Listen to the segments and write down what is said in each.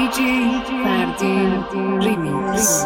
دیجی فردین ریمیکس.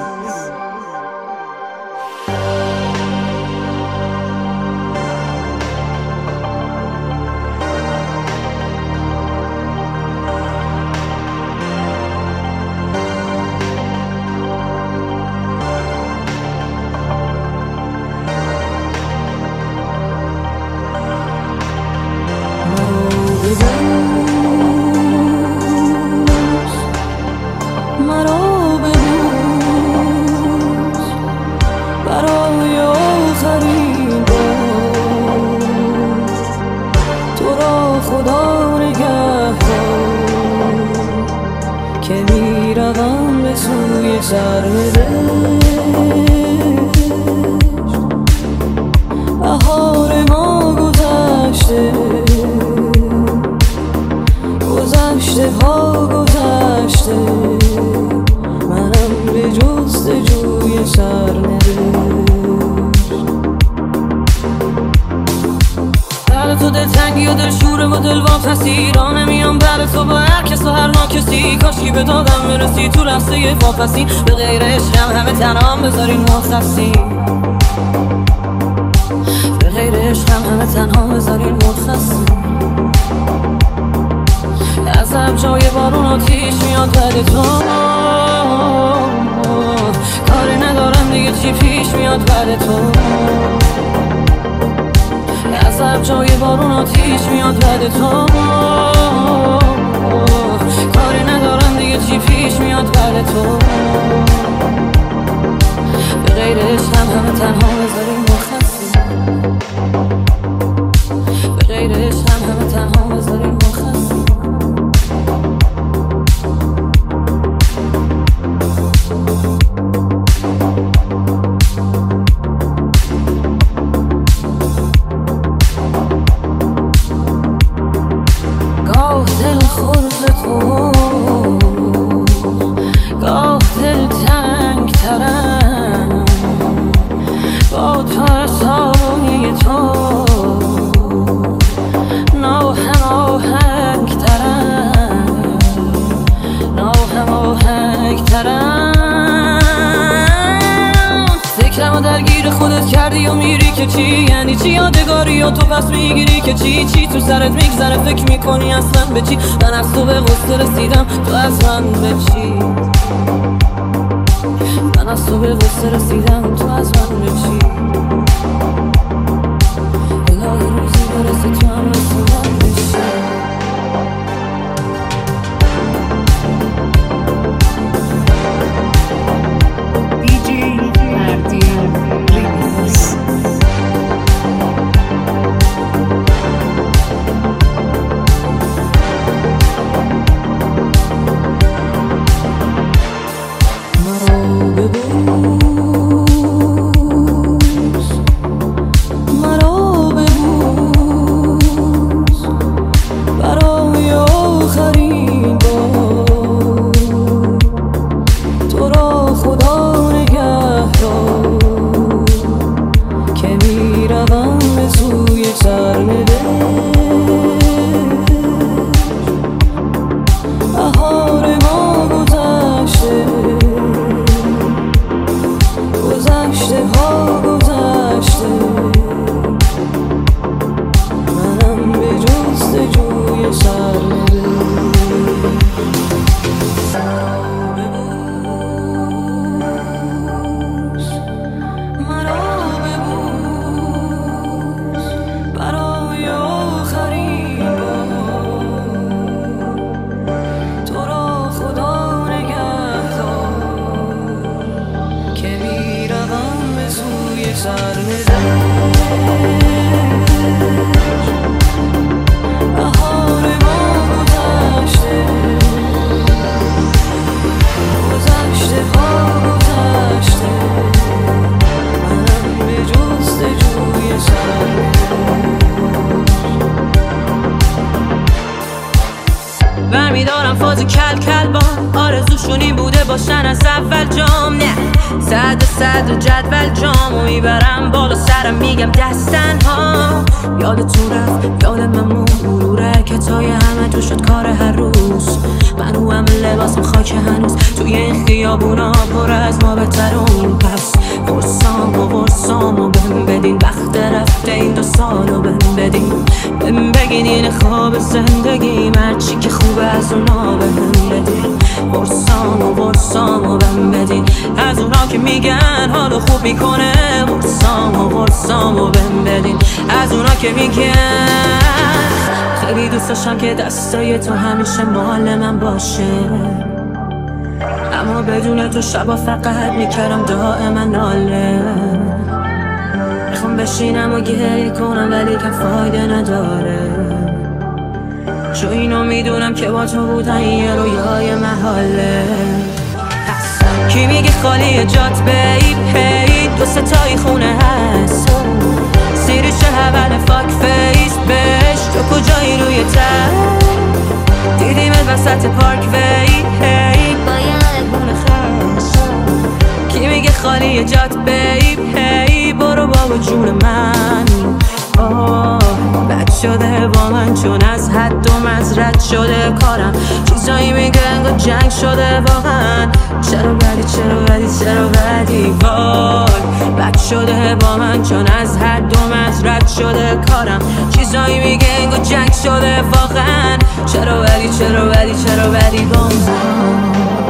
خدا نگهدار که میروم به سوی سرنوشت. بهار ما گذشته، گذشته ها گذشته، منم به جستجوی سرنوشت. تو دلتنگی و دلشوره و دلواپسی را نمیام بر تو با هر کس و هر ناکسی. کاشکی به دادم برسی تو لحظه واپسی، به غیر عشقم همه تنهام بذارین مرخصی. به غیر عشقم همه تنها بذارین مرخصی. ازم جای بارون آتیش میاد بعد تو، کاری ندارم دیگه چی پیش میاد بعد تو. ازم جای بارون آتیش میاد بعد تو، کاری ندارم دیگه چی پیش میاد بعد تو. به غیر عشقم همه تنها بذاریم مرخصی. به غیر عشقم همه تنها بذاریم مرخصی. دل خورد تو، گاه دل تنگ ترم با ترسای تو، ناهماهنگ ترم، ناهماهنگ ترم. فکرمو درگیر خودت کردی و میری که چی؟ یعنی چی یادگاری و تو پس میگیری که چی؟ چی تو سرت میگذره فکر میکنی اصلا به چی؟ من از تو به غصه رسیدم تو از من به چی؟ من از تو به غصه رسیدم تو از من به چی؟ الهی روزی برسه تو هم رسیدم به چی؟ بهار ما گذشته، گذشته ها گذشته، منم به جستجوی سرنوشت. بهار ما گذشته، گذشته ها گذشته، منم به جستجوی سرنوشت. برمیدارم فاز کل کل با آرزو همشونی بوده باشن از اول جام. نه صد جدول جامو میبرم بالا سرم میگم دستن ها. یادتون رفت یادم ممون مرور حرکتای همه تو شد کار هر روز. من رو هم لباس خاک هنوز توی این خیابونا پر از ما بهترون. پس فرسامو بهم بدین وقت رفته این 2 سالو بهم بدین. بهم بگین این خواب زندگی هرچی که خوبه از اونا بهم بدین. فرسامو بهم بدین از اونا که میگن حالو خوب میکنه. فرسامو بهم بدین از اونا که میگن. خیلی دوست داشتم که دستای تو همیشه مال من باشه، اما بدون تو شبا فقط میکردم دائما ناله. میخوام بشینم و گریه کنم ولی که فایده نداره، چون اینو میدونم که با تو بودن یه رویای محاله. کی میگه خالی جات بیب هی 2 تایی خونه هست سیریش اول فاک فیس بش. تو کجایی روی تر دیدیم وسط پارک وی هی با یه گونه خش. کی میگه خالی جات بیب هی برو بابا جون من. بد شده با من چون از حد و مزرد شده کارم. چیزایی میگه انگار جنگ شده واقعا. چرا بدی وای. بد شده با من چون از حد و مزرد شده کارم. چیزایی میگه انگار جنگ شده واقعا. چرا بدی با من.